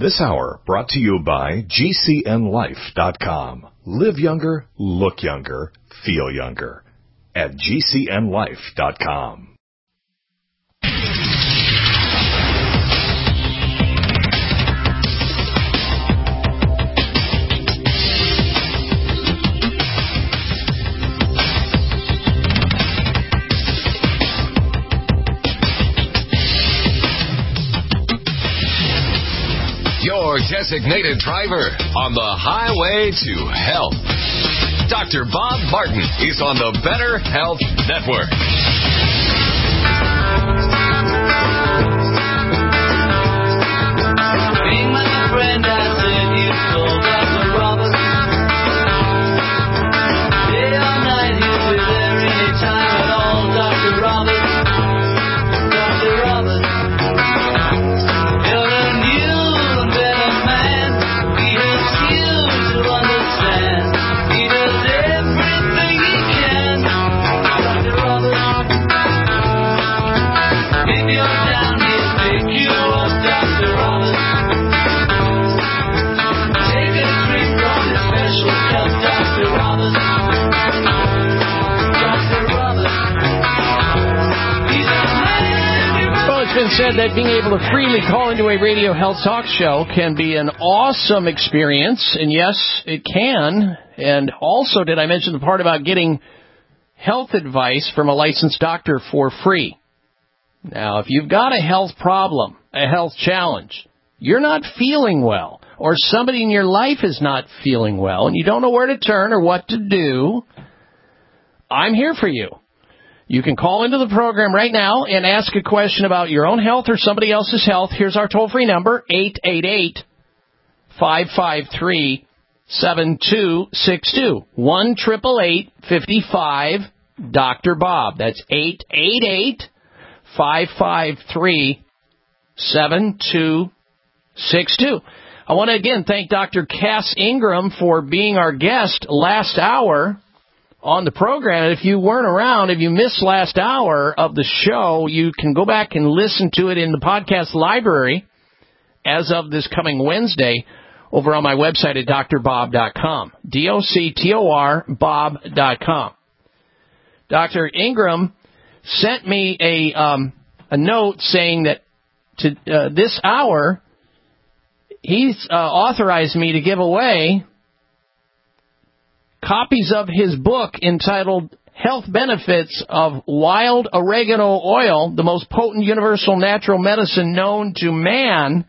This hour brought to you by GCNLife.com. Live younger, look younger, feel younger at GCNLife.com. Your designated driver on the highway to health. Dr. Bob Martin is on the Better Health Network. Hey, my friend, I said you told Dr. Roberts. Day or night, he'll be there anytime at all, Dr. Roberts. Dr. Roberts. You're a new and better man. He helps you to understand. He does everything he can. Dr. Roberts. If you're down, he'll pick you up, Dr. Roberts. Take a drink from his special cup, Dr. Roberts. Dr. Roberts. He's a man. Well, it's been said that being able to freely call into a radio health talk show can be an awesome experience, and yes, it can. And also, did I mention the part about getting health advice from a licensed doctor for free? Now, if you've got a health problem, a health challenge, you're not feeling well, or somebody in your life is not feeling well, and you don't know where to turn or what to do, I'm here for you. You can call into the program right now and ask a question about your own health or somebody else's health. Here's our toll-free number, 888-553-7262. 1-888-55 Bob. That's 888-553-7262. I want to again thank Dr. Cass Ingram for being our guest last hour on the program. And if you weren't around, if you missed last hour of the show, you can go back and listen to it in the podcast library as of this coming Wednesday over on my website at drbob.com. DOCTOR Bob.com. Dr. Ingram sent me a note saying that to this hour, he's authorized me to give away copies of his book entitled Health Benefits of Wild Oregano Oil, the most potent universal natural medicine known to man.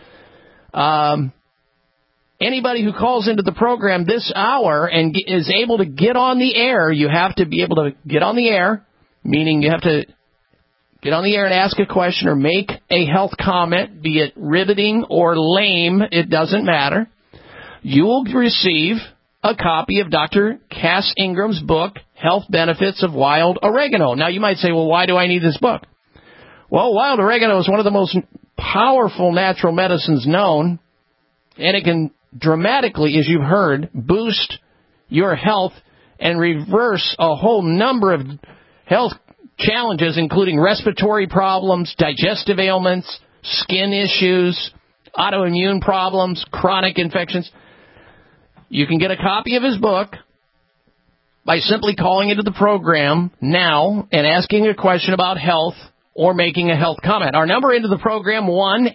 Anybody who calls into the program this hour and is able to get on the air, you have to be able to get on the air, meaning you have to get on the air and ask a question or make a health comment, be it riveting or lame, it doesn't matter. You will receive a copy of Dr. Cass Ingram's book, Health Benefits of Wild Oregano. Now, you might say, well, why do I need this book? Well, wild oregano is one of the most powerful natural medicines known, and it can dramatically, as you've heard, boost your health and reverse a whole number of health challenges, including respiratory problems, digestive ailments, skin issues, autoimmune problems, chronic infections. You can get a copy of his book by simply calling into the program now and asking a question about health or making a health comment. Our number into the program,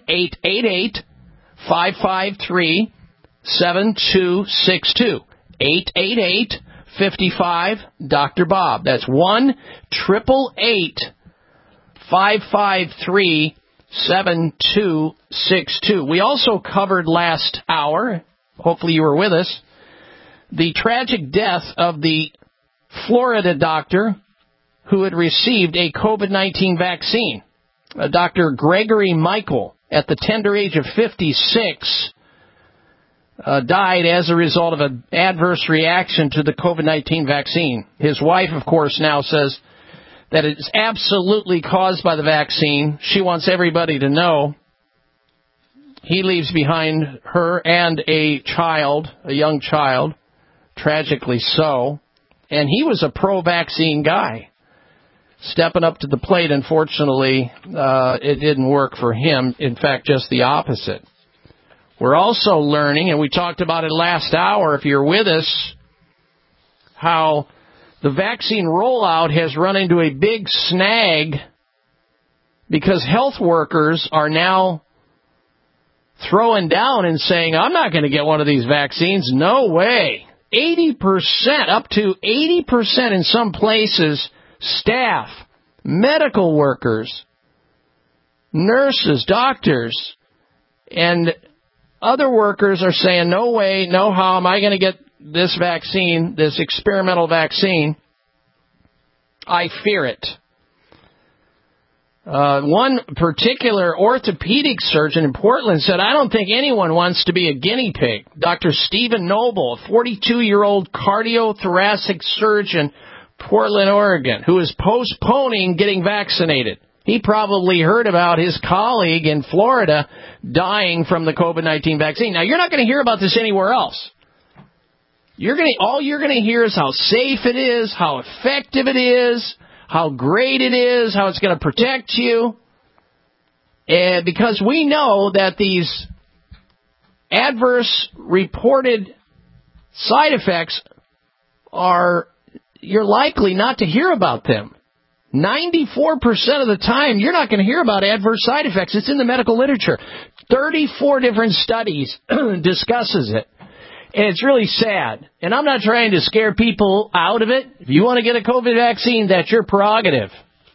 1-888-553-7262. 888-55 Dr. Bob. That's 1-888-553-7262. We also covered last hour, hopefully you were with us, the tragic death of the Florida doctor who had received a COVID-19 vaccine. Dr. Gregory Michael, at the tender age of 56, died as a result of an adverse reaction to the COVID-19 vaccine. His wife, of course, now says that it's absolutely caused by the vaccine. She wants everybody to know. He leaves behind her and a child, a young child, tragically so. And he was a pro-vaccine guy. Stepping up to the plate, unfortunately, it didn't work for him. In fact, just the opposite. We're also learning, and we talked about it last hour if you're with us, how the vaccine rollout has run into a big snag because health workers are now throwing down and saying, I'm not going to get one of these vaccines. No way. 80%, up to 80% in some places, staff, medical workers, nurses, doctors, and other workers are saying, no way, no how am I going to get this vaccine, this experimental vaccine. I fear it. One particular orthopedic surgeon in Portland said, I don't think anyone wants to be a guinea pig. Dr. Stephen Noble, a 42-year-old cardiothoracic surgeon, Portland, Oregon, who is postponing getting vaccinated. He probably heard about his colleague in Florida dying from the COVID-19 vaccine. Now, you're not going to hear about this anywhere else. All you're going to hear is how safe it is, how effective it is, how great it is, how it's going to protect you. And because we know that these adverse reported side effects you're likely not to hear about them. 94% of the time, you're not going to hear about adverse side effects. It's in the medical literature. 34 different studies discusses it. And it's really sad. And I'm not trying to scare people out of it. If you want to get a COVID vaccine, that's your prerogative.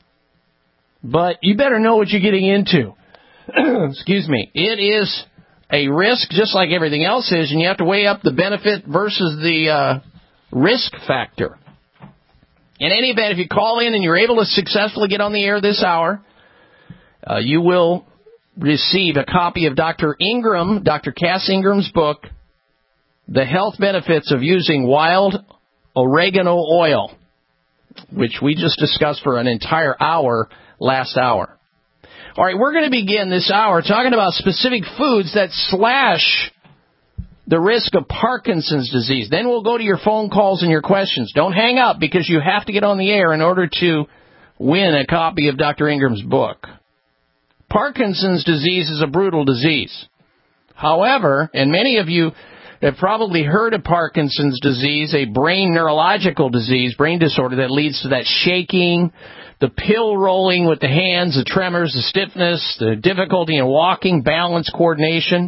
But you better know what you're getting into. Excuse me. It is a risk, just like everything else is, and you have to weigh up the benefit versus the risk factor. In any event, if you call in and you're able to successfully get on the air this hour, you will receive a copy of Dr. Cass Ingram's book, The Health Benefits of Using Wild Oregano Oil, which we just discussed for an entire hour last hour. All right, we're going to begin this hour talking about specific foods that slash the risk of Parkinson's disease. Then we'll go to your phone calls and your questions. Don't hang up because you have to get on the air in order to win a copy of Dr. Ingram's book. Parkinson's disease is a brutal disease. However, and many of you have probably heard of Parkinson's disease, a brain neurological disease, brain disorder that leads to that shaking, the pill rolling with the hands, the tremors, the stiffness, the difficulty in walking, balance, coordination.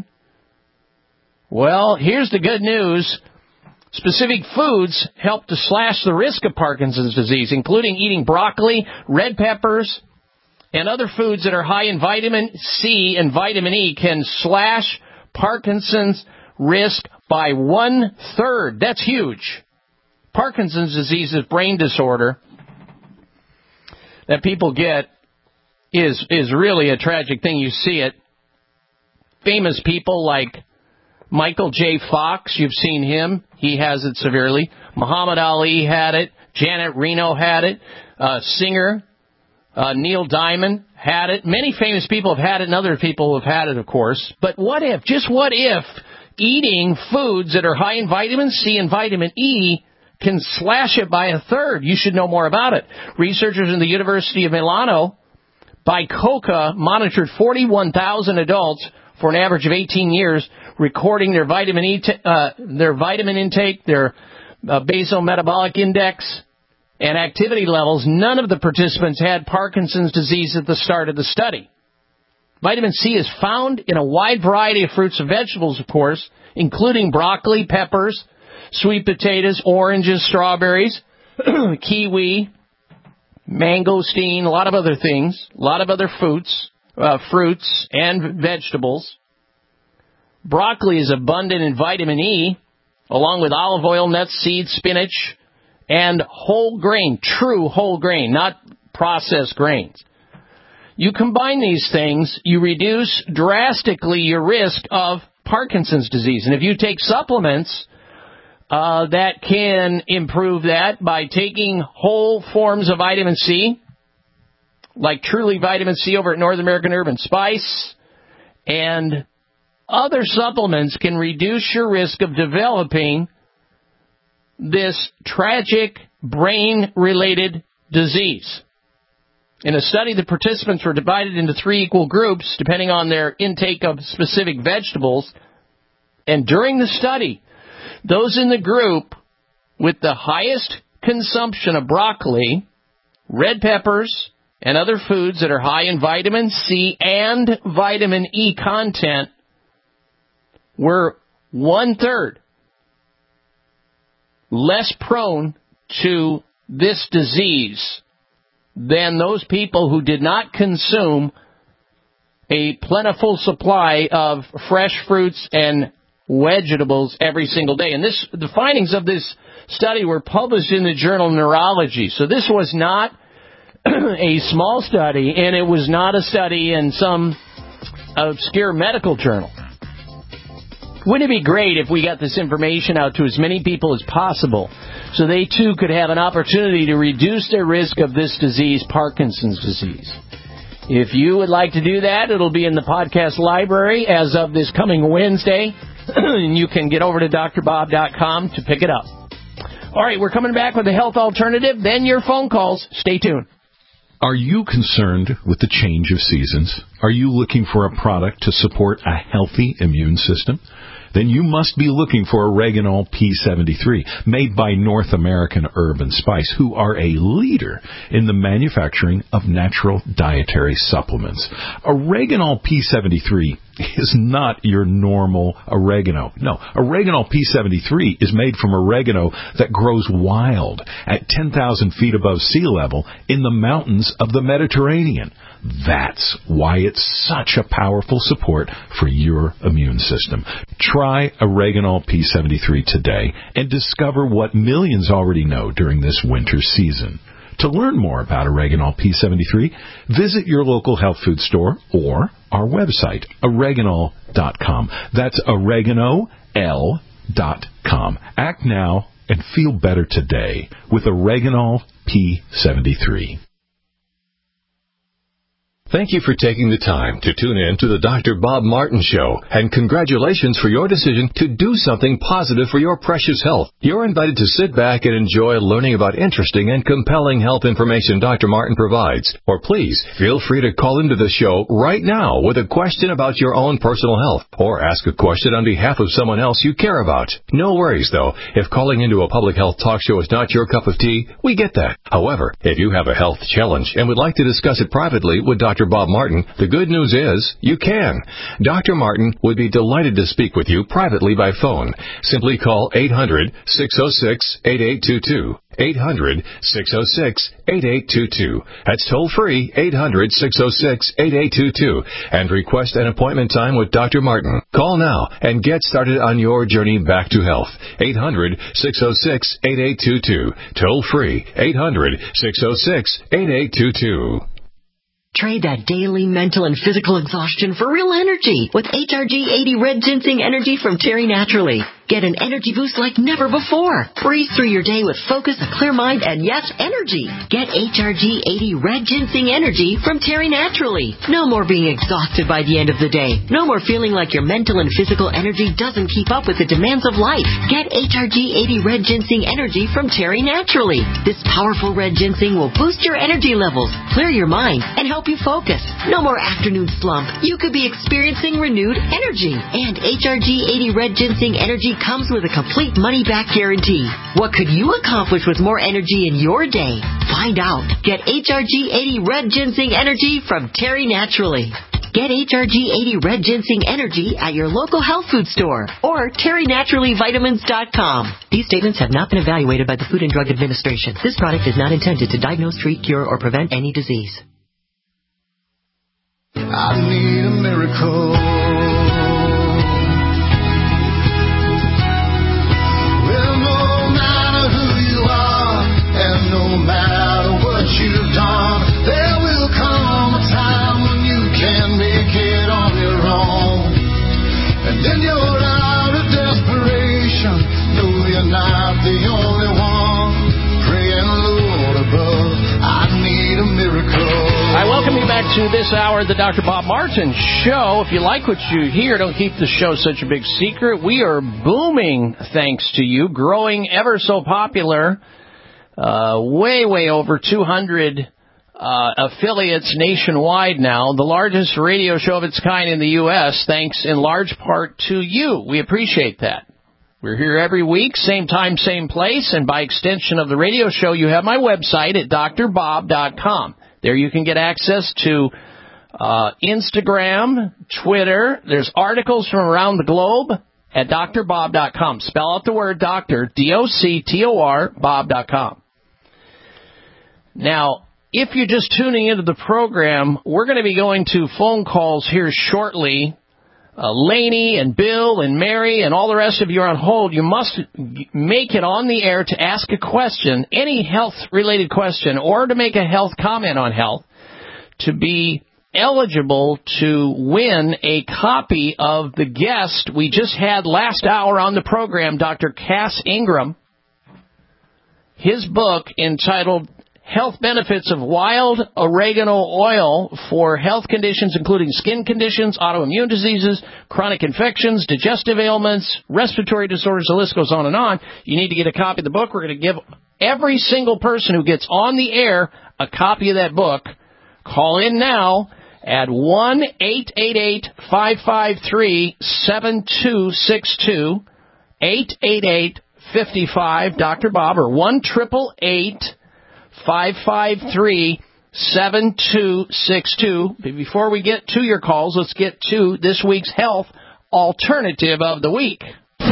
Well, here's the good news. Specific foods help to slash the risk of Parkinson's disease, including eating broccoli, red peppers, and other foods that are high in vitamin C and vitamin E can slash Parkinson's risk by 1/3. That's huge. Parkinson's disease is brain disorder that people get is really a tragic thing. You see it. Famous people like Michael J. Fox, you've seen him. He has it severely. Muhammad Ali had it. Janet Reno had it. Singer Neil Diamond had it. Many famous people have had it, and other people have had it, of course. But what if, just what if, eating foods that are high in vitamin C and vitamin E can slash it by 1/3? You should know more about it. Researchers in the University of Milano, Bicocca, monitored 41,000 adults for an average of 18 years, recording their vitamin intake, their basal metabolic index, and activity levels. None of the participants had Parkinson's disease at the start of the study. Vitamin C is found in a wide variety of fruits and vegetables, of course, including broccoli, peppers, sweet potatoes, oranges, strawberries, kiwi, mangosteen, a lot of other things, a lot of other fruits and vegetables. Broccoli is abundant in vitamin E, along with olive oil, nuts, seeds, spinach, and whole grain, true whole grain, not processed grains. You combine these things, you reduce drastically your risk of Parkinson's disease. And if you take supplements that can improve that by taking whole forms of vitamin C, like Truly Vitamin C over at North American Herb and Spice, and other supplements can reduce your risk of developing this tragic brain-related disease. In a study, the participants were divided into 3 equal groups, depending on their intake of specific vegetables. And during the study, those in the group with the highest consumption of broccoli, red peppers, and other foods that are high in vitamin C and vitamin E content were 1/3 less prone to this disease than those people who did not consume a plentiful supply of fresh fruits and vegetables every single day. And the findings of this study were published in the journal Neurology. So this was not a small study, and it was not a study in some obscure medical journal. Wouldn't it be great if we got this information out to as many people as possible so they too could have an opportunity to reduce their risk of this disease, Parkinson's disease? If you would like to do that, it'll be in the podcast library as of this coming Wednesday, and you can get over to drbob.com to pick it up. All right, we're coming back with a health alternative, then your phone calls. Stay tuned. Are you concerned with the change of seasons? Are you looking for a product to support a healthy immune system? Then you must be looking for Oreganol P73, made by North American Herb & Spice, who are a leader in the manufacturing of natural dietary supplements. Oreganol P73 is not your normal oregano. No, Oreganol P73 is made from oregano that grows wild at 10,000 feet above sea level in the mountains of the Mediterranean. That's why it's such a powerful support for your immune system. Try Oreganol P73 today and discover what millions already know during this winter season. To learn more about Oreganol P73, visit your local health food store or our website, oreganol.com. That's oreganol.com. Act now and feel better today with Oreganol P73. Thank you for taking the time to tune in to the Dr. Bob Martin Show, and congratulations for your decision to do something positive for your precious health. You're invited to sit back and enjoy learning about interesting and compelling health information Dr. Martin provides. Or please, feel free to call into the show right now with a question about your own personal health, or ask a question on behalf of someone else you care about. No worries, though. If calling into a public health talk show is not your cup of tea, we get that. However, if you have a health challenge and would like to discuss it privately with Dr. Bob Martin, the good news is you can. Dr. Martin would be delighted to speak with you privately by phone. Simply call 800-606-8822. 800-606-8822. That's toll free, 800-606-8822, and request an appointment time with Dr. Martin. Call now and get started on your journey back to health. 800-606-8822. Toll free, 800-606-8822. Trade that daily mental and physical exhaustion for real energy with HRG 80 Red Ginseng Energy from Terry Naturally. Get an energy boost like never before. Breeze through your day with focus, a clear mind, and yes, energy. Get HRG 80 Red Ginseng Energy from Terry Naturally. No more being exhausted by the end of the day. No more feeling like your mental and physical energy doesn't keep up with the demands of life. Get HRG 80 Red Ginseng Energy from Terry Naturally. This powerful red ginseng will boost your energy levels, clear your mind, and help you focus. No more afternoon slump. You could be experiencing renewed energy. And HRG 80 Red Ginseng Energy comes with a complete money-back guarantee. What could you accomplish with more energy in your day? Find out. Get HRG 80 Red Ginseng Energy from Terry Naturally. Get HRG 80 Red Ginseng Energy at your local health food store or TerryNaturallyVitamins.com. These statements have not been evaluated by the Food and Drug Administration. This product is not intended to diagnose, treat, cure, or prevent any disease. I need a miracle. Well, no matter who you are, and no matter what you've done, there will come a time when you can make it on your own. And then you're out of desperation. No, you're not the only one. Praying, Lord above, I need a miracle. I welcome you back to this hour of the Dr. Bob Martin Show. If you like what you hear, don't keep the show such a big secret. We are booming, thanks to you, growing ever so popular. Way over 200 affiliates nationwide now, the largest radio show of its kind in the U.S., thanks in large part to you. We appreciate that. We're here every week, same time, same place, and by extension of the radio show, you have my website at drbob.com. There you can get access to Instagram, Twitter. There's articles from around the globe at drbob.com. Spell out the word doctor, D-O-C-T-O-R, bob.com. Now, if you're just tuning into the program, we're going to be going to phone calls here shortly. Laney and Bill and Mary and all the rest of you are on hold. You must make it on the air to ask a question, any health-related question, or to make a health comment on health, to be eligible to win a copy of the guest we just had last hour on the program, Dr. Cass Ingram. His book entitled Health Benefits of Wild Oregano Oil for Health Conditions, including skin conditions, autoimmune diseases, chronic infections, digestive ailments, respiratory disorders, the list goes on and on. You need to get a copy of the book. We're going to give every single person who gets on the air a copy of that book. Call in now at 1-888-553-7262, 888-55 Dr. Bob, or 1-888-553-7262. But before we get to your calls, let's get to this week's health alternative of the week. All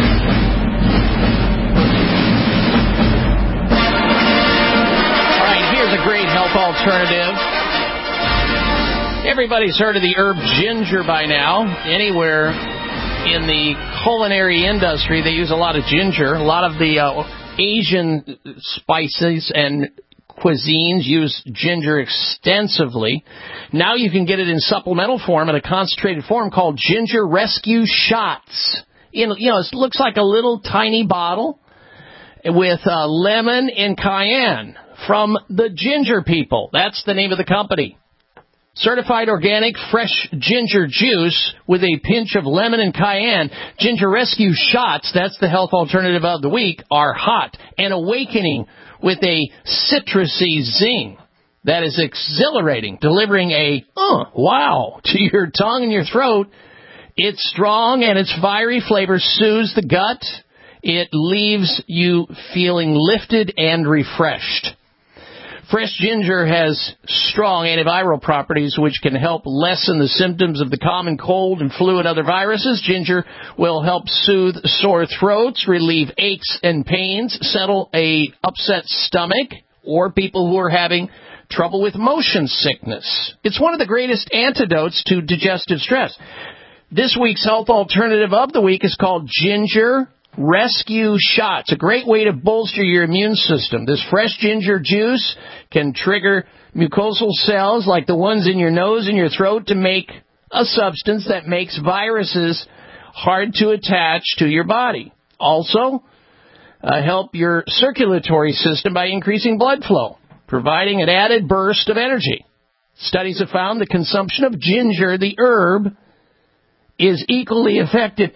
right, here's a great health alternative. Everybody's heard of the herb ginger by now. Anywhere in the culinary industry, they use a lot of ginger. A lot of the Asian spices and cuisines use ginger extensively. Now you can get it in supplemental form, in a concentrated form called Ginger Rescue Shots. It looks like a little tiny bottle with lemon and cayenne from the Ginger People. That's the name of the company. Certified organic fresh ginger juice with a pinch of lemon and cayenne. Ginger Rescue Shots, that's the health alternative of the week, are hot and awakening with a citrusy zing that is exhilarating, delivering a wow to your tongue and your throat. It's strong and its fiery flavor soothes the gut. It leaves you feeling lifted and refreshed. Fresh ginger has strong antiviral properties which can help lessen the symptoms of the common cold and flu and other viruses. Ginger will help soothe sore throats, relieve aches and pains, settle a upset stomach, or people who are having trouble with motion sickness. It's one of the greatest antidotes to digestive stress. This week's health alternative of the week is called Ginger Rescue Shots, a great way to bolster your immune system. This fresh ginger juice can trigger mucosal cells like the ones in your nose and your throat to make a substance that makes viruses hard to attach to your body. Also, help your circulatory system by increasing blood flow, providing an added burst of energy. Studies have found the consumption of ginger, the herb, is equally effective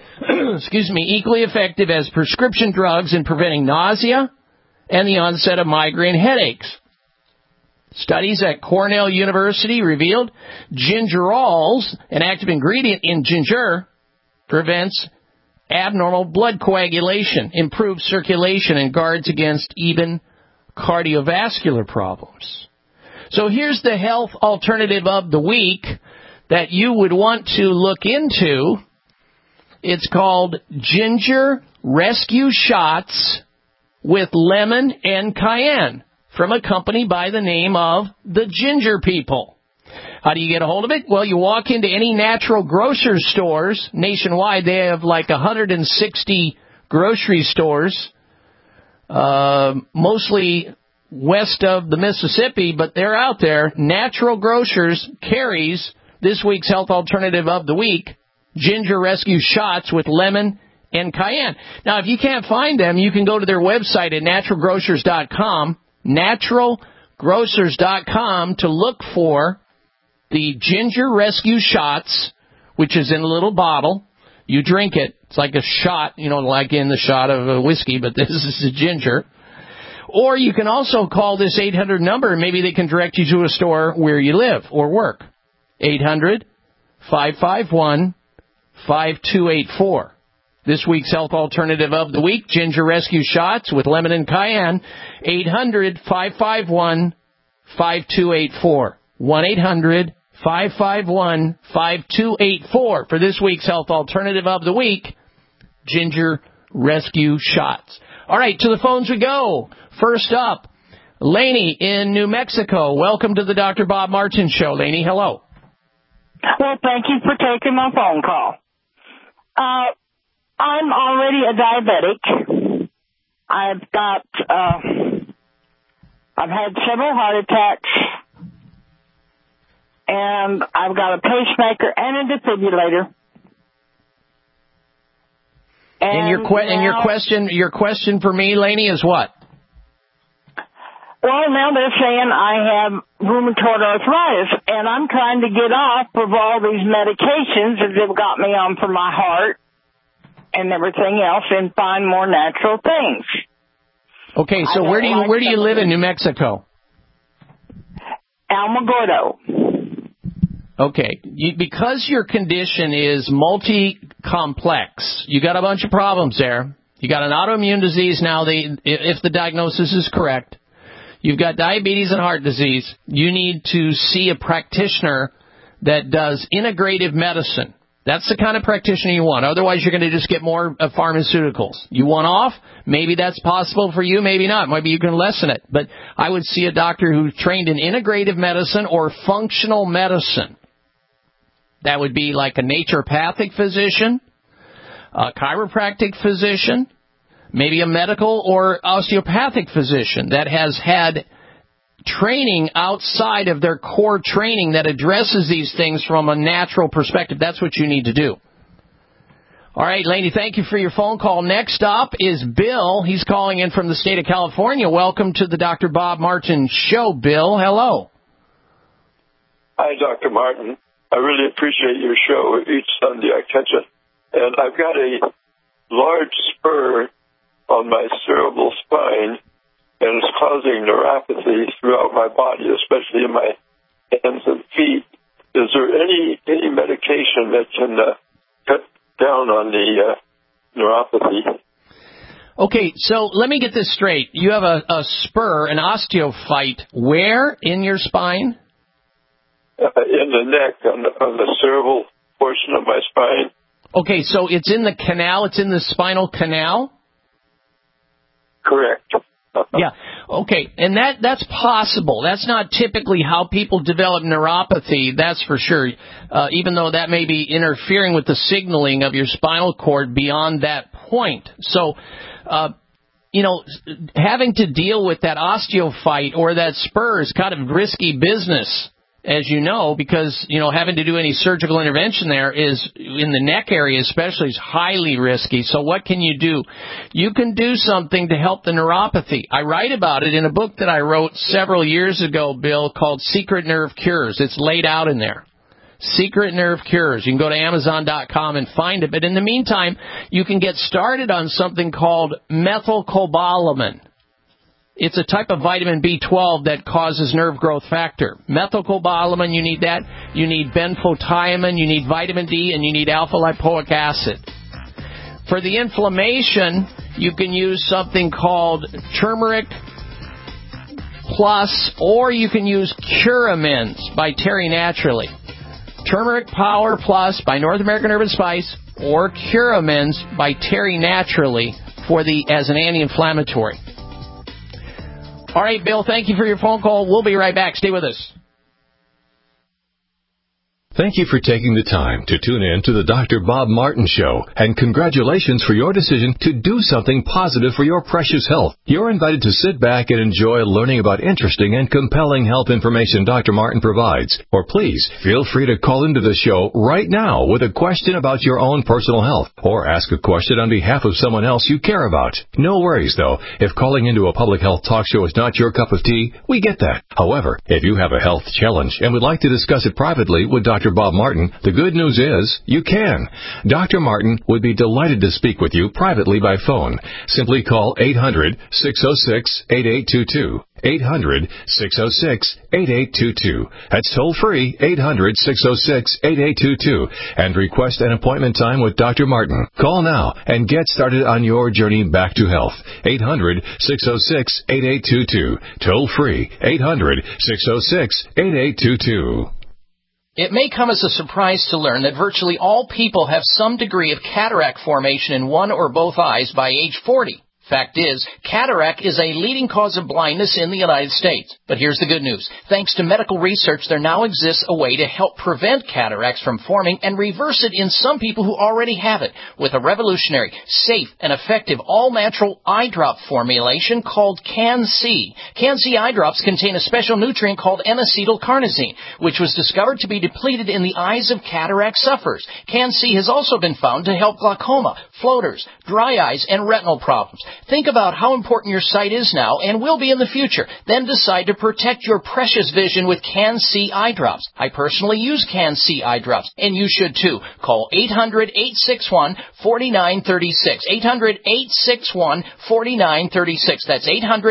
as prescription drugs in preventing nausea and the onset of migraine headaches. Studies at Cornell University revealed gingerols, an active ingredient in ginger, prevents abnormal blood coagulation, improves circulation, and guards against even cardiovascular problems. So here's the health alternative of the week that you would want to look into. It's called Ginger Rescue Shots with lemon and cayenne from a company by the name of the Ginger People. How do you get a hold of it? Well, you walk into any natural grocery stores nationwide. They have like 160 grocery stores, mostly west of the Mississippi, but they're out there. Natural Grocers carries this week's health alternative of the week, Ginger Rescue Shots with lemon and cayenne. Now, if you can't find them, you can go to their website at naturalgrocers.com, naturalgrocers.com, to look for the Ginger Rescue Shots, which is in a little bottle. You drink it. It's like a shot, like in the shot of whiskey, but this is the ginger. Or you can also call this 800 number, and maybe they can direct you to a store where you live or work. 800-551-5284. This week's health alternative of the week, ginger rescue shots with lemon and cayenne. 800-551-5284. 1-800-551-5284 for this week's health alternative of the week, ginger rescue shots. All right, to the phones we go. First up, Laney in New Mexico. Welcome to the Dr. Bob Martin Show. Laney, hello. Well, thank you for taking my phone call. I'm already a diabetic. I've had several heart attacks, and I've got a pacemaker and a defibrillator. And your question for me, Laney, is what? Well, now they're saying I have rheumatoid arthritis, and I'm trying to get off of all these medications that they've got me on for my heart and everything else, and find more natural things. Okay, so where do you live in New Mexico? Alamogordo. Okay, because your condition is multi-complex, you got a bunch of problems there. You got an autoimmune disease now, if the diagnosis is correct. You've got diabetes and heart disease. You need to see a practitioner that does integrative medicine. That's the kind of practitioner you want. Otherwise, you're going to just get more pharmaceuticals. You want off? Maybe that's possible for you, maybe not. Maybe you can lessen it. But I would see a doctor who's trained in integrative medicine or functional medicine. That would be like a naturopathic physician, a chiropractic physician, maybe a medical or osteopathic physician that has had training outside of their core training that addresses these things from a natural perspective. That's what you need to do. All right, Laney, thank you for your phone call. Next up is Bill. He's calling in from the state of California. Welcome to the Dr. Bob Martin Show, Bill. Hello. Hi, Dr. Martin. I really appreciate your show. Each Sunday I catch it. And I've got a large spur on my cerebral spine, and it's causing neuropathy throughout my body, especially in my hands and feet. Is there any medication that can cut down on the neuropathy? Okay, so let me get this straight. You have a spur, an osteophyte, where in your spine? In the neck, on the cerebral portion of my spine. Okay, so it's in the canal, it's in the spinal canal? Correct. Yeah, okay, and that's possible. That's not typically how people develop neuropathy, that's for sure, even though that may be interfering with the signaling of your spinal cord beyond that point. So, having to deal with that osteophyte or that spur is kind of risky business, as you know, because, having to do any surgical intervention there is, in the neck area especially, is highly risky. So what can you do? You can do something to help the neuropathy. I write about it in a book that I wrote several years ago, Bill, called Secret Nerve Cures. It's laid out in there. Secret Nerve Cures. You can go to Amazon.com and find it. But in the meantime, you can get started on something called methylcobalamin. It's a type of vitamin B12 that causes nerve growth factor. Methylcobalamin, you need that. You need benfotiamine, you need vitamin D, and you need alpha-lipoic acid. For the inflammation, you can use something called Turmeric Plus, or you can use Curamins by Terry Naturally. Turmeric Power Plus by North American Herb & Spice, or Curamins by Terry Naturally as an anti-inflammatory. All right, Bill, thank you for your phone call. We'll be right back. Stay with us. Thank you for taking the time to tune in to the Dr. Bob Martin Show, and congratulations for your decision to do something positive for your precious health. You're invited to sit back and enjoy learning about interesting and compelling health information Dr. Martin provides. Or please, feel free to call into the show right now with a question about your own personal health, or ask a question on behalf of someone else you care about. No worries, though. If calling into a public health talk show is not your cup of tea, we get that. However, if you have a health challenge and would like to discuss it privately with Dr. Dr. Bob Martin, the good news is you can. Dr. Martin would be delighted to speak with you privately by phone. Simply call 800-606-8822. 800-606-8822. That's toll free, 800-606-8822. And request an appointment time with Dr. Martin. Call now and get started on your journey back to health. 800-606-8822. Toll free, 800-606-8822. It may come as a surprise to learn that virtually all people have some degree of cataract formation in one or both eyes by age 40. Fact is, cataract is a leading cause of blindness in the United States. But here's the good news. Thanks to medical research, there now exists a way to help prevent cataracts from forming and reverse it in some people who already have it with a revolutionary, safe, and effective all-natural eye drop formulation called Can-C. Can-C eye drops contain a special nutrient called N-acetylcarnosine, which was discovered to be depleted in the eyes of cataract sufferers. Can-C has also been found to help glaucoma, floaters, dry eyes, and retinal problems. Think about how important your sight is now and will be in the future. Then decide to protect your precious vision with Can-C eye drops. I personally use Can-C eye drops, and you should too. Call 800-861-4936. 800-861-4936. That's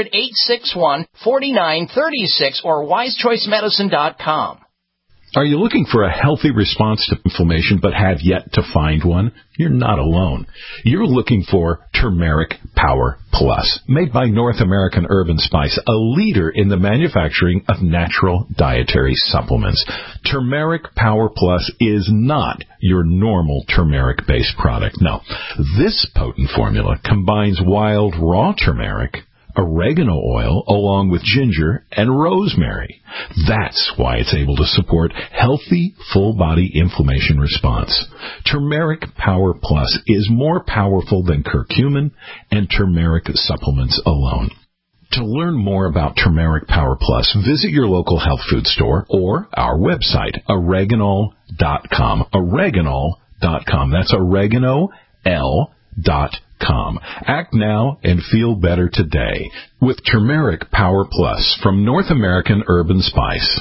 800-861-4936 or wisechoicemedicine.com. Are you looking for a healthy response to inflammation but have yet to find one? You're not alone. You're looking for Turmeric Power Plus, made by North American Herb & Spice, a leader in the manufacturing of natural dietary supplements. Turmeric Power Plus is not your normal turmeric-based product. No, this potent formula combines wild raw turmeric, oregano oil, along with ginger and rosemary. That's why it's able to support healthy, full-body inflammation response. Turmeric Power Plus is more powerful than curcumin and turmeric supplements alone. To learn more about Turmeric Power Plus, visit your local health food store or our website, oreganol.com. Oreganol.com. That's oregano.com. Act now and feel better today with Turmeric Power Plus from North American Herb & Spice.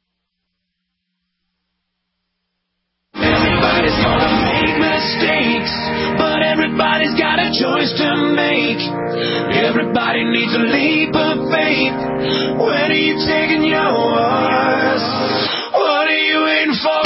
Everybody's gonna make mistakes, but everybody's got a choice to make. Everybody needs a leap of faith. When are you taking yours? What are you waiting for?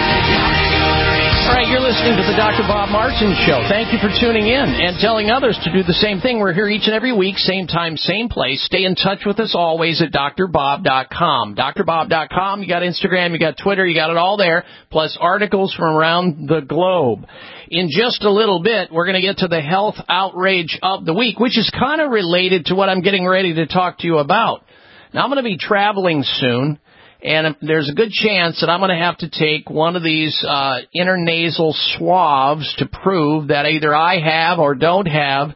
All right, you're listening to the Dr. Bob Martin Show. Thank you for tuning in and telling others to do the same thing. We're here each and every week, same time, same place. Stay in touch with us always at drbob.com. drbob.com, you got Instagram, you got Twitter, you got it all there, plus articles from around the globe. In just a little bit, we're going to get to the health outrage of the week, which is kind of related to what I'm getting ready to talk to you about. Now, I'm going to be traveling soon. And there's a good chance that I'm going to have to take one of these intranasal swabs to prove that either I have or don't have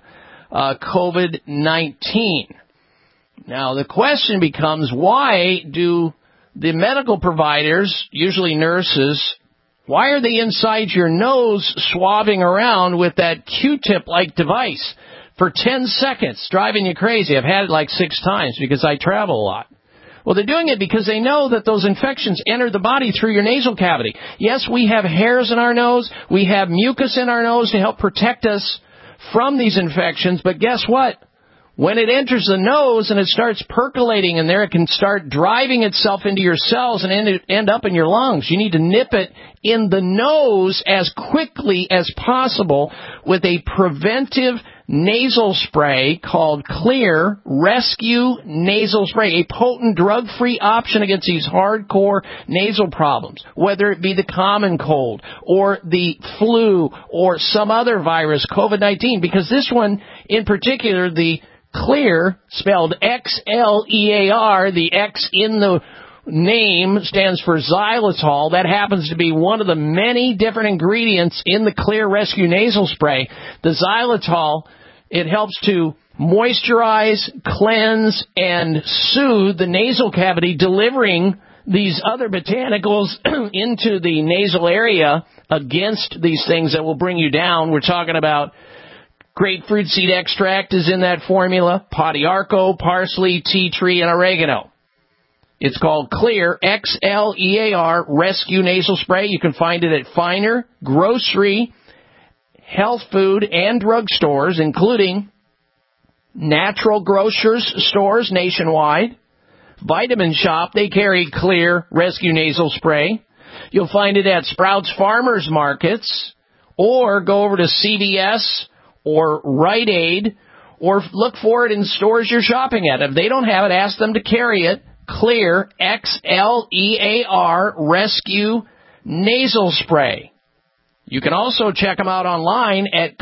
COVID-19. Now, the question becomes, why do the medical providers, usually nurses, why are they inside your nose swabbing around with that Q-tip-like device for 10 seconds, driving you crazy? I've had it like 6 times because I travel a lot. Well, they're doing it because they know that those infections enter the body through your nasal cavity. Yes, we have hairs in our nose. We have mucus in our nose to help protect us from these infections. But guess what? When it enters the nose and it starts percolating in there, it can start driving itself into your cells and end up in your lungs. You need to nip it in the nose as quickly as possible with a preventive nasal spray called Clear Rescue Nasal Spray, a potent drug-free option against these hardcore nasal problems, whether it be the common cold or the flu or some other virus, COVID-19, because this one in particular, the Clear, spelled X-L-E-A-R, the X in the name stands for xylitol. That happens to be one of the many different ingredients in the Clear Rescue Nasal Spray. The xylitol, it helps to moisturize, cleanse, and soothe the nasal cavity, delivering these other botanicals into the nasal area against these things that will bring you down. We're talking about grapefruit seed extract is in that formula, Podiarco, parsley, tea tree, and oregano. It's called Clear, X-L-E-A-R, Rescue Nasal Spray. You can find it at finer grocery, health food, and drug stores, including natural grocers stores nationwide. Vitamin Shop, they carry Clear Rescue Nasal Spray. You'll find it at Sprouts Farmers Markets, or go over to CVS or Rite Aid, or look for it in stores you're shopping at. If they don't have it, ask them to carry it. Clear, X-L-E-A-R, Rescue Nasal Spray. You can also check them out online at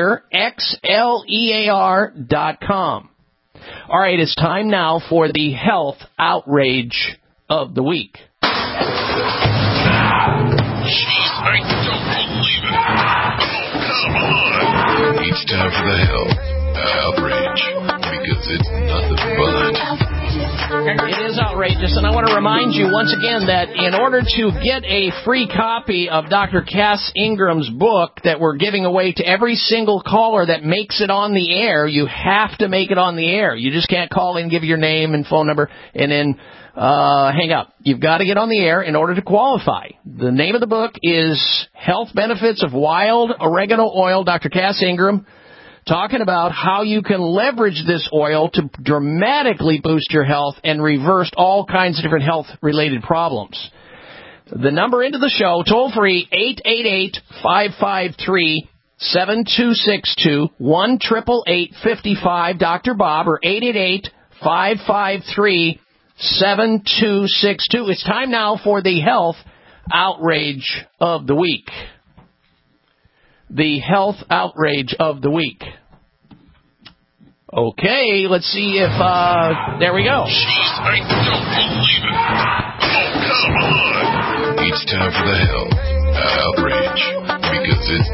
clearxlear.com. All right, it's time now for the health outrage of the week. I don't believe it. Oh, come on. It's time for the health outrage, because it's nothing but. It is outrageous, and I want to remind you once again that in order to get a free copy of Dr. Cass Ingram's book that we're giving away to every single caller that makes it on the air, you have to make it on the air. You just can't call in, give your name and phone number, and then hang up. You've got to get on the air in order to qualify. The name of the book is Health Benefits of Wild Oregano Oil, Dr. Cass Ingram, talking about how you can leverage this oil to dramatically boost your health and reverse all kinds of different health-related problems. The number into the show, toll-free, 888-553-7262, 1-888-55 Dr. Bob, or 888-553-7262. It's time now for the health outrage of the week. The health outrage of the week. Okay, let's see if, there we go. I don't believe it. Oh, come on. It's time for the health outrage, because it's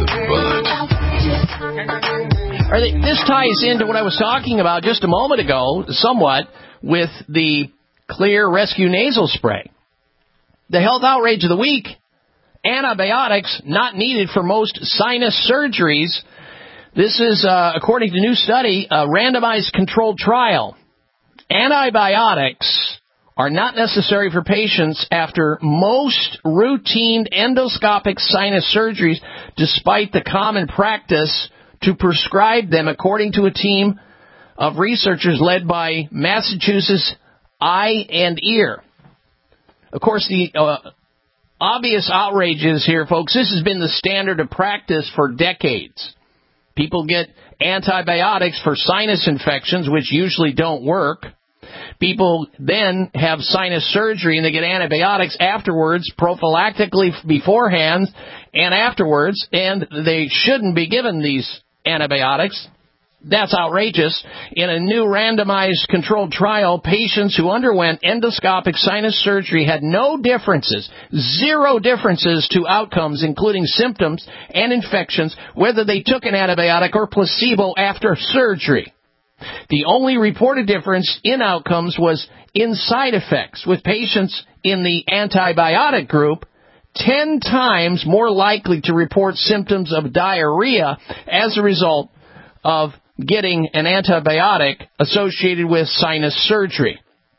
nothing but. All right, this ties into what I was talking about just a moment ago, somewhat, with the Clear Rescue Nasal Spray. The health outrage of the week: antibiotics not needed for most sinus surgeries. This is, according to a new study, a randomized controlled trial. Antibiotics are not necessary for patients after most routine endoscopic sinus surgeries, despite the common practice to prescribe them, according to a team of researchers led by Massachusetts Eye and Ear. Of course, the obvious outrage is here, folks. This has been the standard of practice for decades. People get antibiotics for sinus infections, which usually don't work. People then have sinus surgery, and they get antibiotics afterwards, prophylactically beforehand and afterwards, and they shouldn't be given these antibiotics. That's outrageous. In a new randomized controlled trial, patients who underwent endoscopic sinus surgery had no differences, zero differences to outcomes, including symptoms and infections, whether they took an antibiotic or placebo after surgery. The only reported difference in outcomes was in side effects, with patients in the antibiotic group 10 times more likely to report symptoms of diarrhea as a result of getting an antibiotic associated with sinus surgery.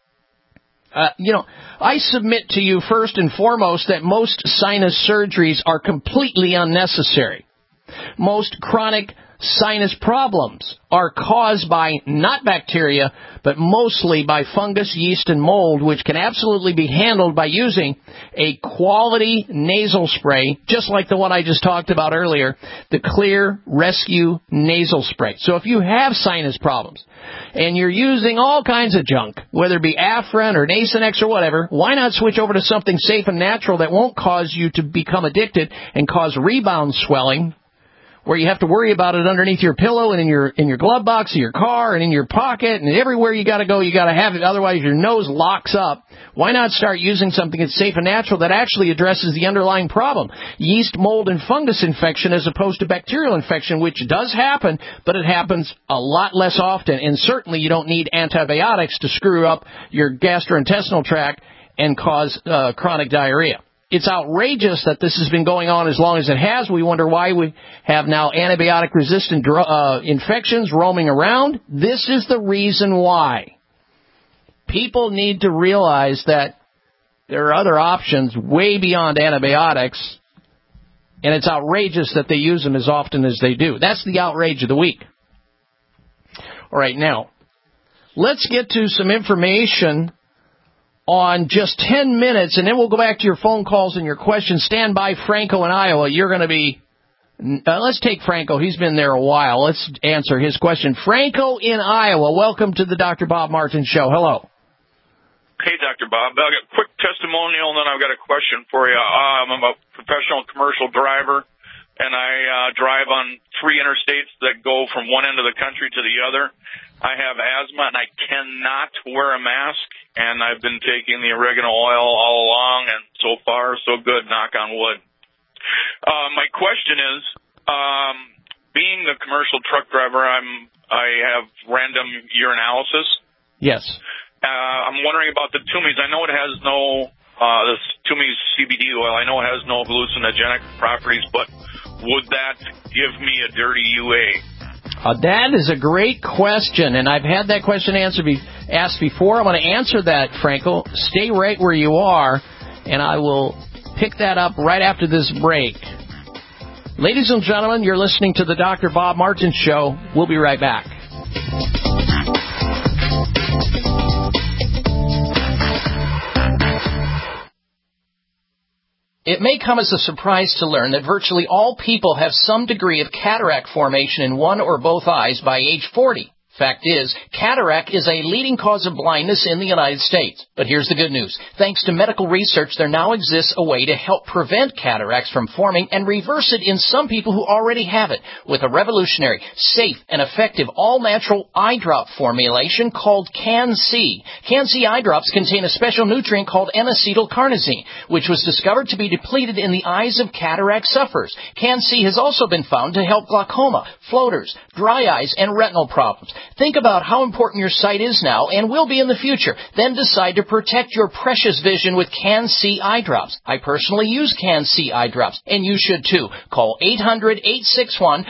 I submit to you first and foremost that most sinus surgeries are completely unnecessary. Most chronic sinus problems are caused by not bacteria, but mostly by fungus, yeast, and mold, which can absolutely be handled by using a quality nasal spray, just like the one I just talked about earlier, the Clear Rescue Nasal Spray. So if you have sinus problems and you're using all kinds of junk, whether it be Afrin or Nasonex or whatever, why not switch over to something safe and natural that won't cause you to become addicted and cause rebound swelling, where you have to worry about it underneath your pillow and in your glove box of your car and in your pocket, and everywhere you got to go, you got to have it. Otherwise, your nose locks up. Why not start using something that's safe and natural that actually addresses the underlying problem, yeast, mold, and fungus infection, as opposed to bacterial infection, which does happen, but it happens a lot less often. And certainly, you don't need antibiotics to screw up your gastrointestinal tract and cause chronic diarrhea. It's outrageous that this has been going on as long as it has. We wonder why we have now antibiotic-resistant infections roaming around. This is the reason why. People need to realize that there are other options way beyond antibiotics, and it's outrageous that they use them as often as they do. That's the outrage of the week. All right, now, let's get to some information on just 10 minutes, and then we'll go back to your phone calls and your questions. Stand by, Franco in Iowa. You're going to be... let's take Franco. He's been there a while. Let's answer his question. Franco in Iowa, welcome to the Dr. Bob Martin Show. Hello. Hey, Dr. Bob. I've got a quick testimonial, and then I've got a question for you. I'm a professional commercial driver, and I drive on 3 interstates that go from one end of the country to the other. I have asthma, and I cannot wear a mask, and I've been taking the oregano oil all along, and so far, so good, knock on wood. My question is, being the commercial truck driver, I have random urinalysis. Yes. I'm wondering about the Toomey's. I know it has no, this Toomey's CBD oil, I know it has no hallucinogenic properties, but would that give me a dirty UA? That is a great question, and I've had that question asked before. I'm going to answer that, Franco. Stay right where you are, and I will pick that up right after this break. Ladies and gentlemen, you're listening to the Dr. Bob Martin Show. We'll be right back. It may come as a surprise to learn that virtually all people have some degree of cataract formation in one or both eyes by age 40. Fact is, cataract is a leading cause of blindness in the United States. But here's the good news. Thanks to medical research, there now exists a way to help prevent cataracts from forming and reverse it in some people who already have it with a revolutionary, safe, and effective all-natural eye drop formulation called Can-C. Can-C eye drops contain a special nutrient called N-acetylcarnosine, which was discovered to be depleted in the eyes of cataract sufferers. Can-C has also been found to help glaucoma, floaters, dry eyes, and retinal problems. Think about how important your sight is now and will be in the future. Then decide to protect your precious vision with Can-C eye drops. I personally use Can-C eye drops, and you should too. Call 800-861-4936.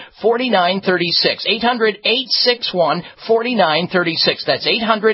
800-861-4936. That's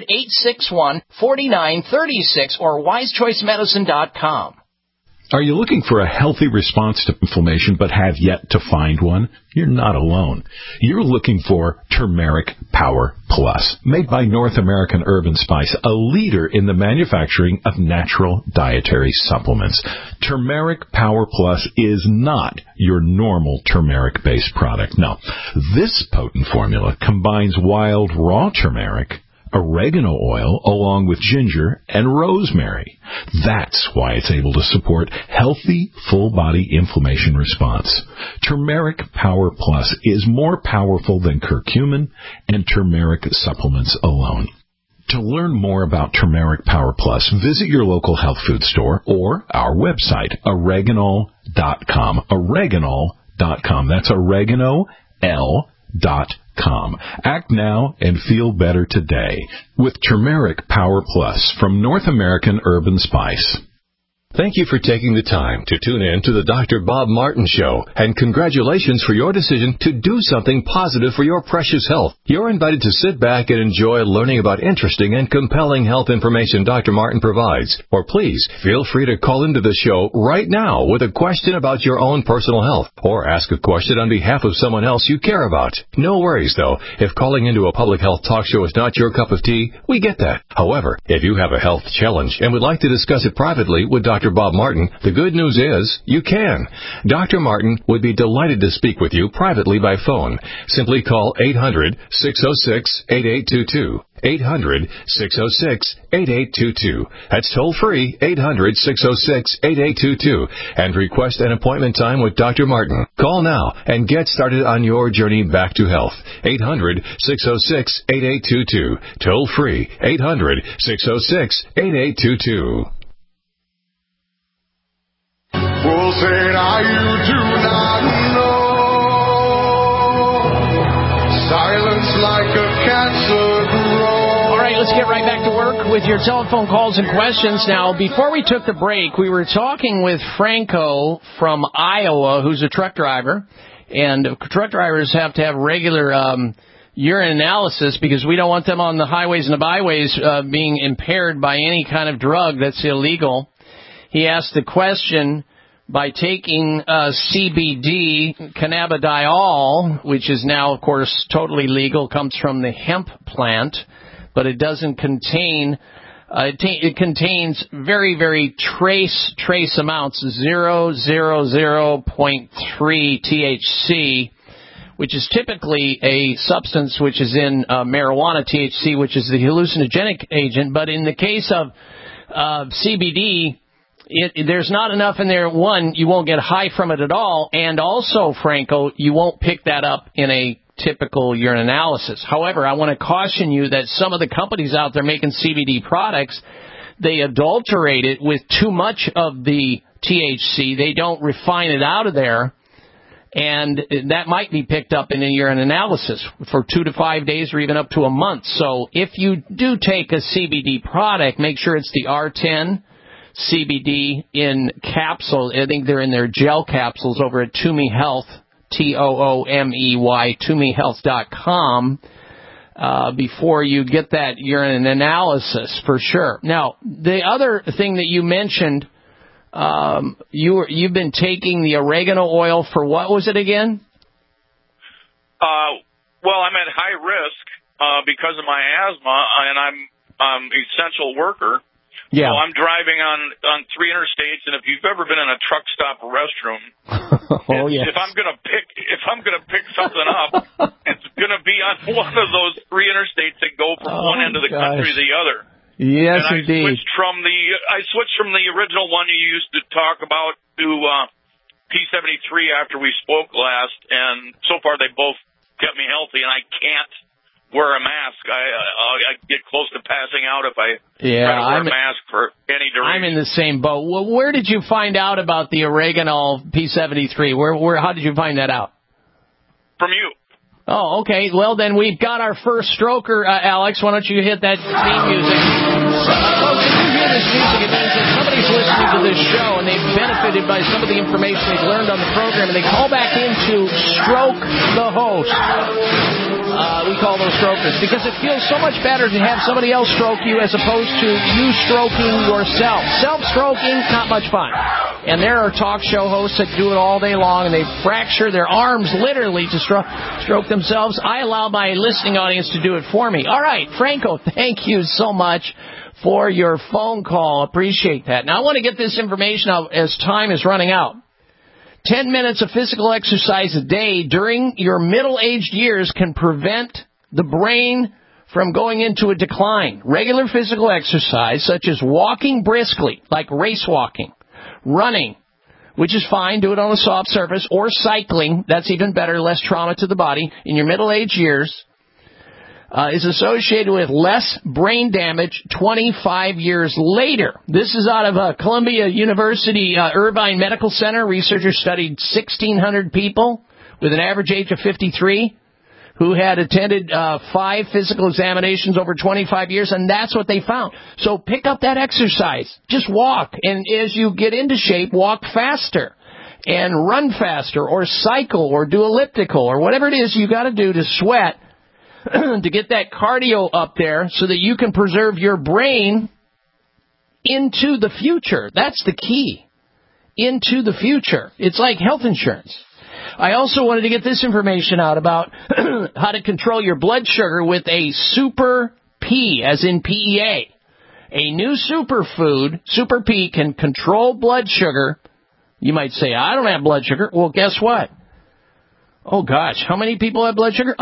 800-861-4936 or wisechoicemedicine.com. Are you looking for a healthy response to inflammation but have yet to find one? You're not alone. You're looking for Turmeric Power Plus, made by North American Herb & Spice, a leader in the manufacturing of natural dietary supplements. Turmeric Power Plus is not your normal turmeric-based product. No, this potent formula combines wild raw turmeric, oregano oil, along with ginger and rosemary. That's why it's able to support healthy, full-body inflammation response. Turmeric Power Plus is more powerful than curcumin and turmeric supplements alone. To learn more about Turmeric Power Plus, visit your local health food store or our website, oreganol.com. Oreganol.com. That's oregano.com. Act now and feel better today with Turmeric Power Plus from North American Herb & Spice. Thank you for taking the time to tune in to the Dr. Bob Martin Show, and congratulations for your decision to do something positive for your precious health. You're invited to sit back and enjoy learning about interesting and compelling health information Dr. Martin provides. Or please, feel free to call into the show right now with a question about your own personal health, or ask a question on behalf of someone else you care about. No worries, though. If calling into a public health talk show is not your cup of tea, we get that. However, if you have a health challenge and would like to discuss it privately with Dr. Bob Martin, the good news is you can. Dr. Martin would be delighted to speak with you privately by phone. Simply call 800-606-8822. 800-606-8822. That's toll free, 800-606-8822. And request an appointment time with Dr. Martin. Call now and get started on your journey back to health. 800-606-8822. Toll free, 800-606-8822. Well, say now you do not know. Silence like a cancer grows. All right, let's get right back to work with your telephone calls and questions. Now, before we took the break, we were talking with Franco from Iowa, who's a truck driver. And truck drivers have to have regular urine analysis because we don't want them on the highways and the byways being impaired by any kind of drug that's illegal. He asked the question, by taking CBD, cannabidiol, which is now, of course, totally legal, comes from the hemp plant, but it doesn't contain, it contains very, very trace amounts, 0.3 THC, which is typically a substance which is in marijuana, THC, which is the hallucinogenic agent. But in the case of CBD, there's not enough in there. One, you won't get high from it at all, and also, Franco, you won't pick that up in a typical urine analysis. However, I want to caution you that some of the companies out there making CBD products, they adulterate it with too much of the THC. They don't refine it out of there, and that might be picked up in a urine analysis for 2 to 5 days or even up to a month. So if you do take a CBD product, make sure it's the R10 CBD in capsule. I think they're in their gel capsules over at Toomey Health, TOOMEY, ToomeyHealth.com, before you get that urine analysis for sure. Now, the other thing that you mentioned, you've been taking the oregano oil for what was it again? Well, I'm at high risk because of my asthma, and I'm essential worker. Yeah. So I'm driving on 3 interstates, and if you've ever been in a truck stop restroom, yes. if I'm gonna pick something up, it's gonna be on one of those 3 interstates that go from one end of the country to the other. Yes, and indeed. I switched from the original one you used to talk about to P73 after we spoke last, and so far they both kept me healthy, and I can't wear a mask. I get close to passing out if I try to wear a mask for any duration. I'm in the same boat. Well, where did you find out about the oregano P73? How did you find that out? From you. Oh, okay. Well, then we've got our first stroker, Alex. Why don't you hit that theme music? Folks, if you hear this music, it means that somebody's listening to this show and they've benefited by some of the information they've learned on the program, and they call back in to stroke the host. We call those strokers because it feels so much better to have somebody else stroke you as opposed to you stroking yourself. Self-stroking, not much fun. And there are talk show hosts that do it all day long, and they fracture their arms literally to stroke themselves. I allow my listening audience to do it for me. All right, Franco, thank you so much for your phone call. Appreciate that. Now, I want to get this information out as time is running out. 10 minutes of physical exercise a day during your middle-aged years can prevent the brain from going into a decline. Regular physical exercise, such as walking briskly, like race walking, running, which is fine, do it on a soft surface, or cycling, that's even better, less trauma to the body, in your middle-aged years, is associated with less brain damage 25 years later. This is out of Columbia University Irvine Medical Center. Researchers studied 1,600 people with an average age of 53 who had attended 5 physical examinations over 25 years, and that's what they found. So pick up that exercise. Just walk, and as you get into shape, walk faster and run faster or cycle or do elliptical or whatever it is you got to do to sweat to get that cardio up there so that you can preserve your brain into the future. That's the key. Into the future. It's like health insurance. I also wanted to get this information out about how to control your blood sugar with a Super P, as in PEA. A new superfood, Super P, can control blood sugar. You might say, I don't have blood sugar. Well, guess what? Oh, gosh. How many people have blood sugar?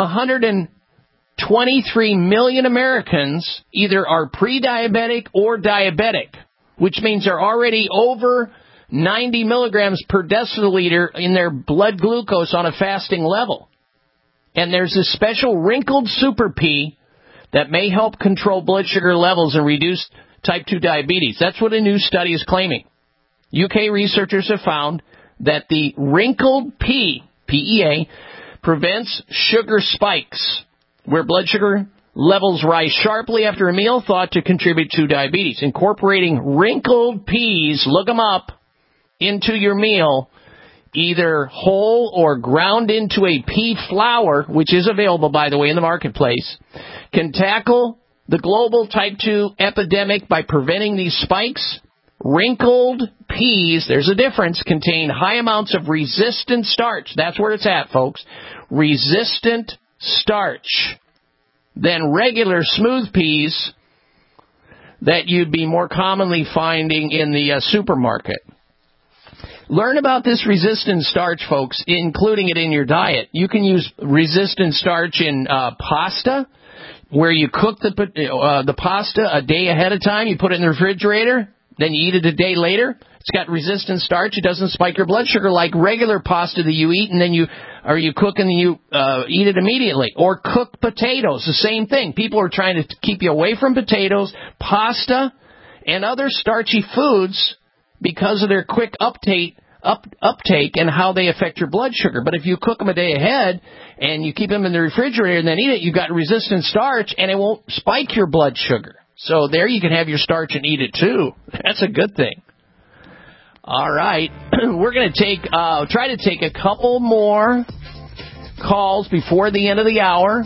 123 million Americans either are pre-diabetic or diabetic, which means they're already over 90 milligrams per deciliter in their blood glucose on a fasting level. And there's this special wrinkled Super P that may help control blood sugar levels and reduce type 2 diabetes. That's what a new study is claiming. UK researchers have found that the wrinkled P, PEA, prevents sugar spikes, where blood sugar levels rise sharply after a meal, thought to contribute to diabetes. Incorporating wrinkled peas, look them up, into your meal either whole or ground into a pea flour, which is available, by the way, in the marketplace, can tackle the global type 2 epidemic by preventing these spikes. Wrinkled peas, there's a difference, contain high amounts of resistant starch. That's where it's at, folks. Resistant starch. Than regular smooth peas that you'd be more commonly finding in the supermarket. Learn about this resistant starch, folks, including it in your diet. You can use resistant starch in pasta, where you cook the pasta a day ahead of time. You put it in the refrigerator, then you eat it a day later. It's got resistant starch. It doesn't spike your blood sugar like regular pasta that you eat, and then you cook and then you eat it immediately. Or cooked potatoes, the same thing. People are trying to keep you away from potatoes, pasta, and other starchy foods because of their quick uptake and how they affect your blood sugar. But if you cook them a day ahead and you keep them in the refrigerator and then eat it, you've got resistant starch, and it won't spike your blood sugar. So there you can have your starch and eat it too. That's a good thing. All right. We're going to try to take a couple more calls before the end of the hour.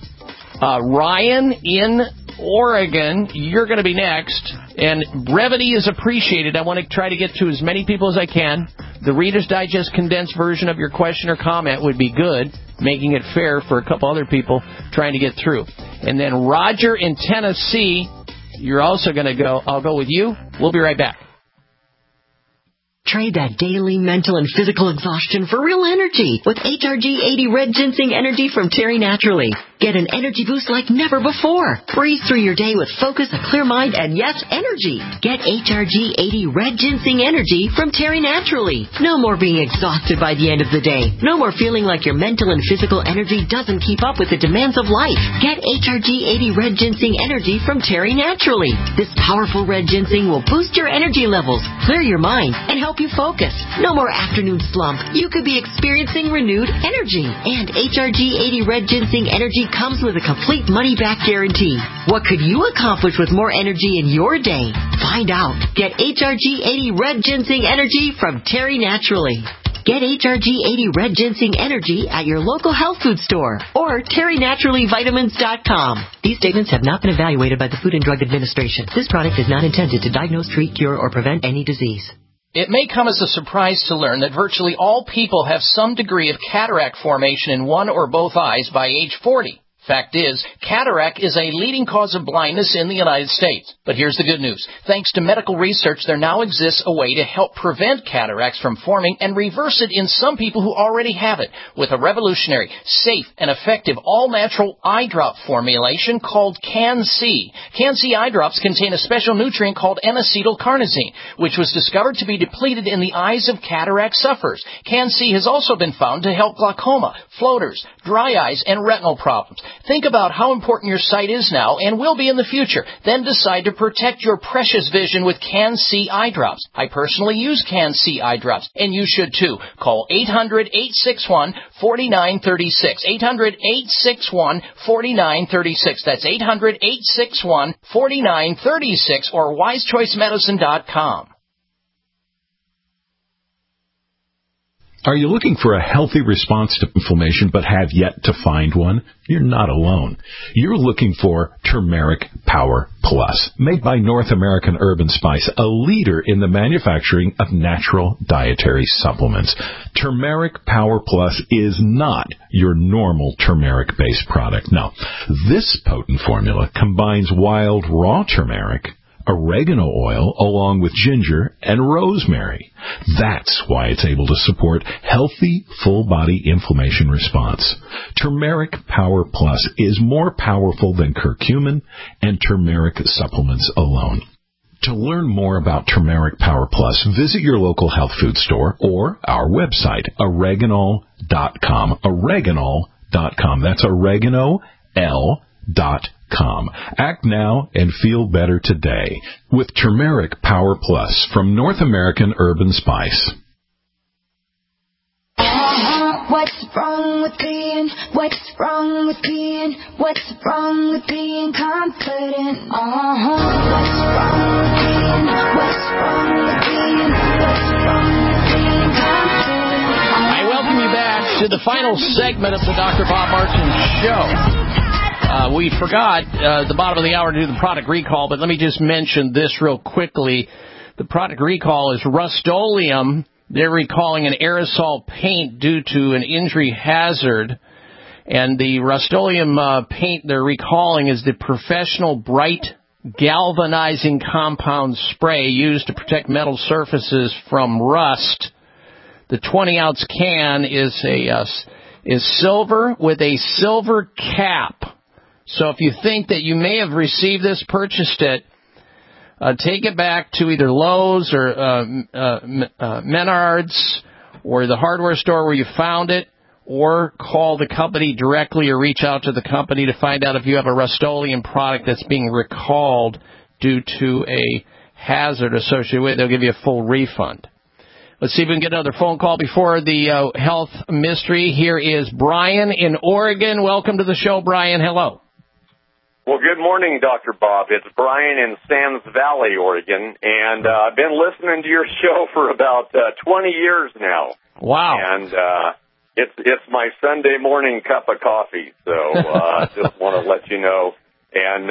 Ryan in Oregon, you're going to be next. And brevity is appreciated. I want to try to get to as many people as I can. The Reader's Digest condensed version of your question or comment would be good, making it fair for a couple other people trying to get through. And then Roger in Tennessee, you're also going to go. I'll go with you. We'll be right back. Trade that daily mental and physical exhaustion for real energy with HRG 80 Red Ginseng Energy from Terry Naturally. Get an energy boost like never before. Breeze through your day with focus, a clear mind, and yes, energy. Get HRG 80 Red Ginseng Energy from Terry Naturally. No more being exhausted by the end of the day. No more feeling like your mental and physical energy doesn't keep up with the demands of life. Get HRG 80 Red Ginseng Energy from Terry Naturally. This powerful red ginseng will boost your energy levels, clear your mind, and help you focus. No more afternoon slump. You could be experiencing renewed energy. And HRG 80 Red Ginseng Energy comes with a complete money-back guarantee. What could you accomplish with more energy in your day? Find out. Get HRG 80 Red Ginseng Energy from Terry Naturally. Get HRG 80 Red Ginseng Energy at your local health food store or TerryNaturallyVitamins.com. These statements have not been evaluated by the Food and Drug Administration. This product is not intended to diagnose, treat, cure, or prevent any disease. It may come as a surprise to learn that virtually all people have some degree of cataract formation in one or both eyes by age 40. Fact is, cataract is a leading cause of blindness in the United States. But here's the good news. Thanks to medical research, there now exists a way to help prevent cataracts from forming and reverse it in some people who already have it with a revolutionary, safe, and effective all-natural eye drop formulation called Can-C. Can-C eye drops contain a special nutrient called N-acetylcarnosine, which was discovered to be depleted in the eyes of cataract sufferers. Can-C has also been found to help glaucoma, floaters, dry eyes, and retinal problems. Think about how important your sight is now and will be in the future. Then decide to protect your precious vision with Can-C eye drops. I personally use Can-C eye drops, and you should too. Call 800-861-4936. 800-861-4936. That's 800-861-4936 or wisechoicemedicine.com. Are you looking for a healthy response to inflammation but have yet to find one? You're not alone. You're looking for Turmeric Power Plus, made by North American Herb & Spice, a leader in the manufacturing of natural dietary supplements. Turmeric Power Plus is not your normal turmeric-based product. No, this potent formula combines wild raw turmeric, oregano oil, along with ginger and rosemary. That's why it's able to support healthy, full-body inflammation response. Turmeric Power Plus is more powerful than curcumin and turmeric supplements alone. To learn more about Turmeric Power Plus, visit your local health food store or our website, oreganol.com. Oreganol.com. That's oregano.com. Act now and feel better today with Turmeric Power Plus from North American Herb & Spice. What's wrong with being confident? What's wrong with being confident? welcome you back to the final segment of the Dr. Bob Martin Show. We forgot the bottom of the hour to do the product recall, but let me just mention this real quickly. The product recall is Rust-Oleum. They're recalling an aerosol paint due to an injury hazard. And the Rust-Oleum paint they're recalling is the Professional Bright Galvanizing Compound Spray used to protect metal surfaces from rust. The 20-ounce can is silver with a silver cap. So if you think that you may have received this, purchased it, take it back to either Lowe's or Menards or the hardware store where you found it, or call the company directly or reach out to the company to find out if you have a Rust-Oleum product that's being recalled due to a hazard associated with it. They'll give you a full refund. Let's see if we can get another phone call before the health mystery. Here is Brian in Oregon. Welcome to the show, Brian. Hello. Well, good morning, Dr. Bob. It's Brian in Sands Valley, Oregon, and I've been listening to your show for about 20 years now. Wow. And it's my Sunday morning cup of coffee, so just want to let you know. And,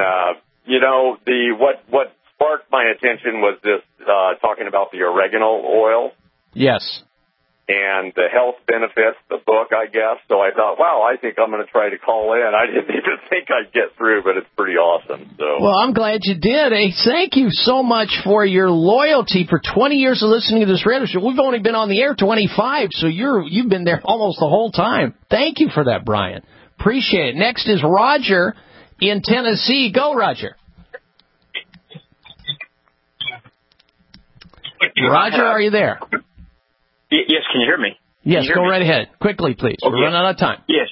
what sparked my attention was this talking about the oregano oil. Yes. And the health benefits, the book, I guess. So I thought, wow, I think I'm going to try to call in. I didn't even think I'd get through, but it's pretty awesome. So. Well, I'm glad you did. Hey, thank you so much for your loyalty for 20 years of listening to this radio show. We've only been on the air 25, so you've been there almost the whole time. Thank you for that, Brian. Appreciate it. Next is Roger in Tennessee. Go, Roger. Roger, are you there? Yes, can you hear me? Yes, go right ahead. Quickly, please. We're running out of time. Yes.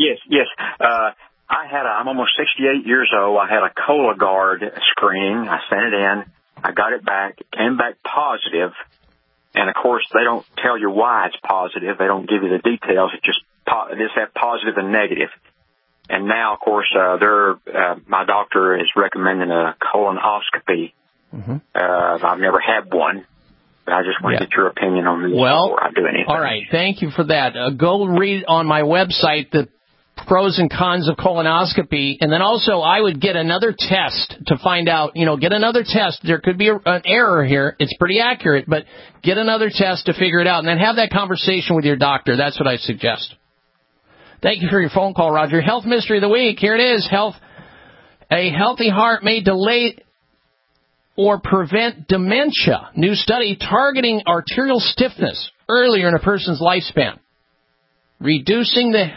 I'm almost 68 years old. I had a Cologuard screening. I sent it in. I got it back. It came back positive. And, of course, they don't tell you why it's positive. They don't give you the details. It just have positive and negative. And now, of course, my doctor is recommending a colonoscopy. Mm-hmm. I've never had one. I just want to get your opinion on this before I do anything. All right. Thank you for that. Go read on my website the pros and cons of colonoscopy. And then also I would get another test to find out, get another test. There could be an error here. It's pretty accurate, but get another test to figure it out. And then have that conversation with your doctor. That's what I suggest. Thank you for your phone call, Roger. Health Mystery of the Week. Here it is. A healthy heart may delay or prevent dementia. New study targeting arterial stiffness earlier in a person's lifespan, reducing the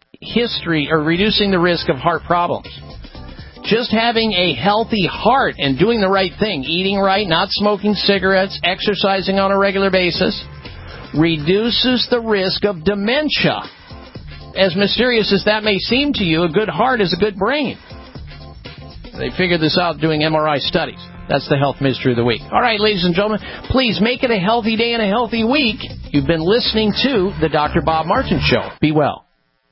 risk of heart problems. Just having a healthy heart and doing the right thing, eating right, not smoking cigarettes, exercising on a regular basis, reduces the risk of dementia. As mysterious as that may seem to you, a good heart is a good brain. They figured this out doing MRI studies. That's the Health Mystery of the Week. All right, ladies and gentlemen, please make it a healthy day and a healthy week. You've been listening to the Dr. Bob Martin Show. Be well.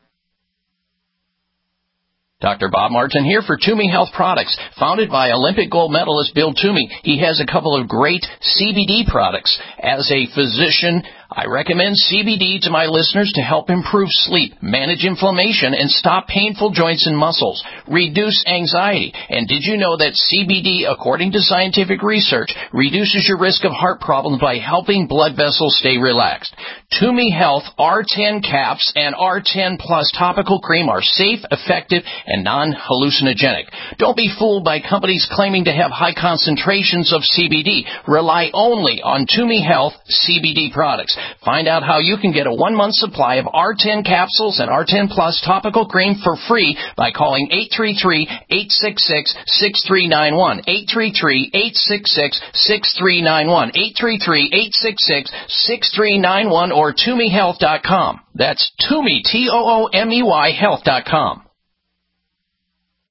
Dr. Bob Martin here for Toomey Health Products. Founded by Olympic gold medalist Bill Toomey, he has a couple of great CBD products. As a physician, I recommend CBD to my listeners to help improve sleep, manage inflammation, and stop painful joints and muscles, reduce anxiety. And did you know that CBD, according to scientific research, reduces your risk of heart problems by helping blood vessels stay relaxed? Toomey Health R10 caps and R10 Plus topical cream are safe, effective, and non-hallucinogenic. Don't be fooled by companies claiming to have high concentrations of CBD. Rely only on Toomey Health CBD products. Find out how you can get a 1-month supply of R10 capsules and R10 Plus topical cream for free by calling 833-866-6391. 833-866-6391. 833-866-6391 or ToomeyHealth.com. That's Toomey, Toomey, health.com.